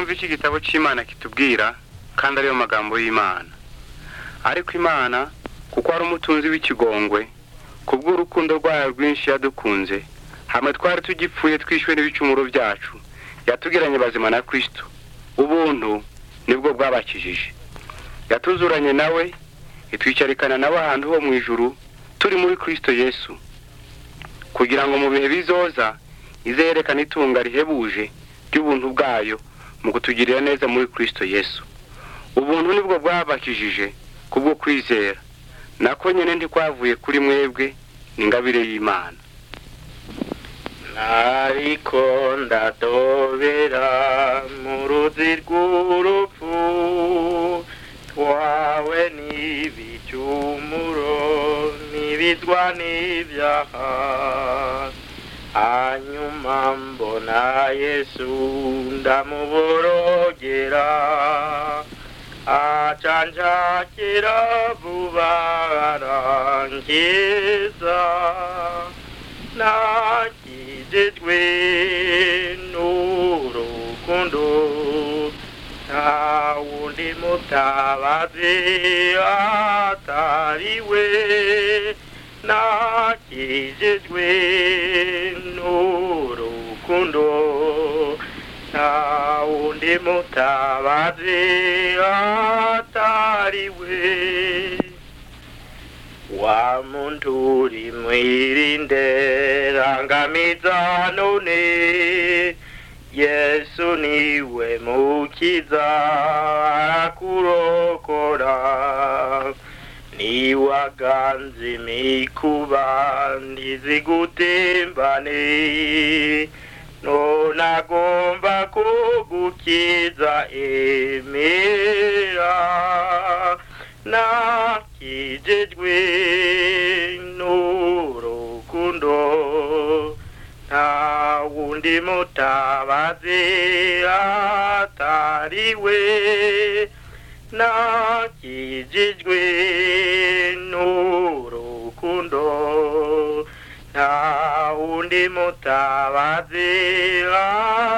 twumve iki gitabo cy'Imana kitubwira kandi ariyo magambo y'Imana. Ariko Imana kuko ari umutunzi w'ikigongwe kubw'urukundo rwayo rwinshi yadukunze, hamwe twari tugipfuye twishwe n'ibicumuro byacu, yatugiranye bazima na Kristo. Ubuntu nibwo bwabakijije. Yatuzuranye nawe, itwicarikana nawe ahantu ho mu ijuru turi muri Kristo Yesu, kugira ngo mu bihe bizoza izerekane itunga rihebuje ry'ubuntu bwayo mu kutugirira neza muri Kristo Yesu. Ubuntu nibwo bwabakijije kubwo kwizera, nako nyene ntikwavuye kuri mwebwe, n'ingabire y'Imana. Nariko ndatobera mu ruzi rw'urupfu, twawe n'ibicumuro n'ibizwa n'ibyaha, hanyuma mbona Yesu ndamuborogera, acanjakira vuba arankiza, nakijijwe n'urukundo, nta wundi mutabazi atariwe, nakijijwe n'urukundo, nta wundi mutabazi atariwe. Wa muntu uri mwirinde rangamiza none, Yesu niwe mukiza arakurokora, niwaganze imikuba ntizigutembane, none agomba kugukiza emera, nakijijwe n'urukundo, nta wundi mutabazi atariwe, nakijijwe n'urukundo, nta wundi mutabazi